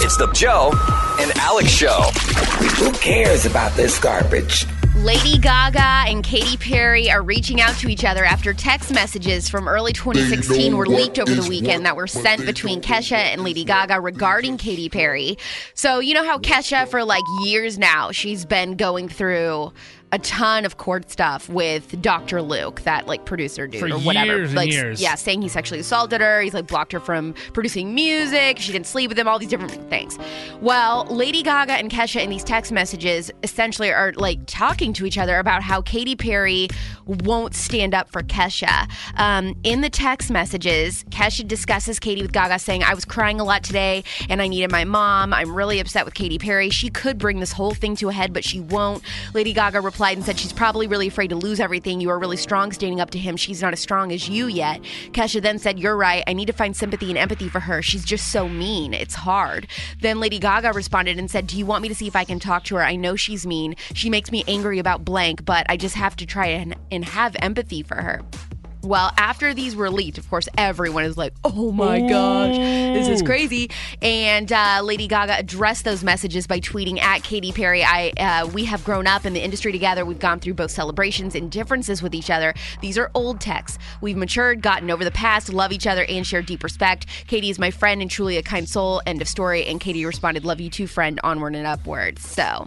It's the Joe and Alex Show. Who cares about this garbage? Lady Gaga and Katy Perry are reaching out to each other after text messages from early 2016 were leaked over the weekend that were sent between Kesha and Lady Gaga regarding Katy Perry. So you know how Kesha, for like years now, she's been going through a ton of court stuff with Dr. Luke, that like producer dude or whatever. Years like, and years. Yeah, saying he sexually assaulted her. He's like blocked her from producing music. She didn't sleep with him, all these different things. Well, Lady Gaga and Kesha in these text messages essentially are like talking to each other about how Katy Perry won't stand up for Kesha. In the text messages, Kesha discusses Katy with Gaga saying, I was crying a lot today and I needed my mom. I'm really upset with Katy Perry. She could bring this whole thing to a head, but she won't. Lady Gaga replied and said she's probably really afraid to lose everything. You are really strong standing up to him. She's not as strong as you yet. Kesha then said, you're right. I need to find sympathy and empathy for her. She's just so mean. It's hard. Then Lady Gaga responded and said, do you want me to see if I can talk to her? I know she's mean. She makes me angry about blank, but I just have to try and have empathy for her. Well, after these were leaked, of course, everyone is like, oh my gosh, this is crazy. And Lady Gaga addressed those messages by tweeting at Katy Perry, we have grown up in the industry together. We've gone through both celebrations and differences with each other. These are old texts. We've matured, gotten over the past, love each other, and share deep respect. Katy is my friend and truly a kind soul. End of story. And Katy responded, love you too, friend, onward and upward. So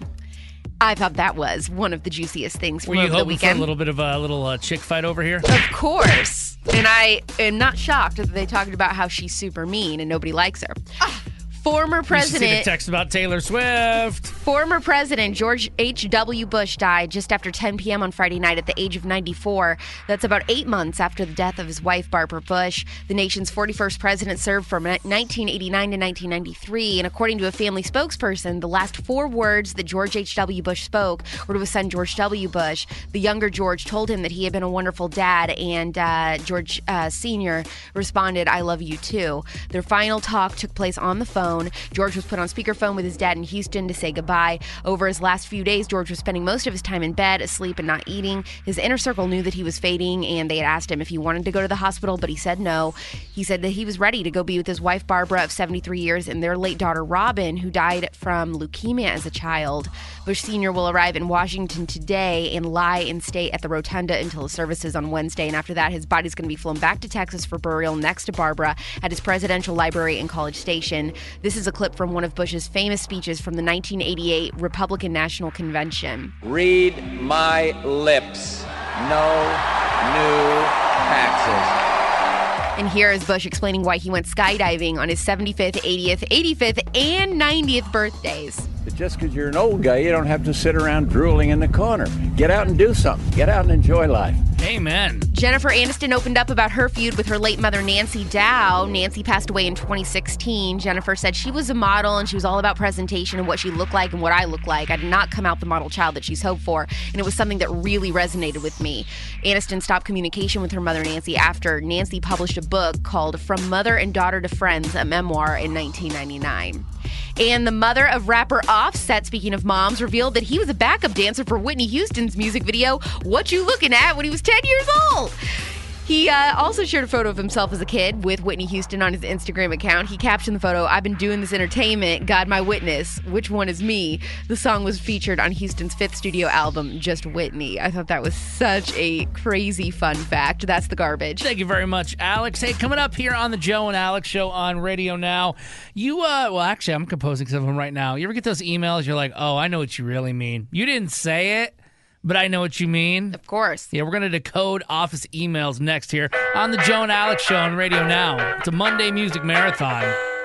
I thought that was one of the juiciest things from over the weekend. Were you hoping for a little bit of a little chick fight over here? Of course. And I am not shocked that they talked about how she's super mean and nobody likes her. Former president. You should see the text about Taylor Swift. Former President George H.W. Bush died just after 10 p.m. on Friday night at the age of 94. That's about 8 months after the death of his wife, Barbara Bush. The nation's 41st president served from 1989 to 1993. And according to a family spokesperson, the last 4 words that George H.W. Bush spoke were to his son, George W. Bush. The younger George told him that he had been a wonderful dad, and George Sr. responded, I love you too. Their final talk took place on the phone. George was put on speakerphone with his dad in Houston to say goodbye. Over his last few days, George was spending most of his time in bed, asleep and not eating. His inner circle knew that he was fading, and they had asked him if he wanted to go to the hospital, but he said no. He said that he was ready to go be with his wife, Barbara, of 73 years, and their late daughter, Robin, who died from leukemia as a child. Bush Sr. will arrive in Washington today and lie in state at the Rotunda until his services on Wednesday, and after that, his body's going to be flown back to Texas for burial next to Barbara at his presidential library in College Station. This is a clip from one of Bush's famous speeches from the 1988 Republican National Convention. Read my lips. No new taxes. And here is Bush explaining why he went skydiving on his 75th, 80th, 85th, and 90th birthdays. Just because you're an old guy, you don't have to sit around drooling in the corner. Get out and do something. Get out and enjoy life. Amen. Jennifer Aniston opened up about her feud with her late mother, Nancy Dow. Nancy passed away in 2016. Jennifer said she was a model and she was all about presentation and what she looked like and what I look like. I did not come out the model child that she's hoped for, and it was something that really resonated with me. Aniston stopped communication with her mother, Nancy, after Nancy published a book called From Mother and Daughter to Friends, a memoir, in 1999. And the mother of rapper Offset, speaking of moms, revealed that he was a backup dancer for Whitney Houston's music video, What You Looking At, when he was 10 years old. He also shared a photo of himself as a kid with Whitney Houston on his Instagram account. He captioned the photo, I've been doing this entertainment, God my witness, which one is me? The song was featured on Houston's 5th studio album, Just Whitney. I thought that was such a crazy fun fact. That's the garbage. Thank you very much, Alex. Hey, coming up here on the Joe and Alex Show on Radio Now, well, actually, I'm composing some of them right now. You ever get those emails, you're like, oh, I know what you really mean. You didn't say it, but I know what you mean. Of course. Yeah, we're going to decode office emails next here on the Joe and Alex Show on Radio Now. It's a Monday music marathon.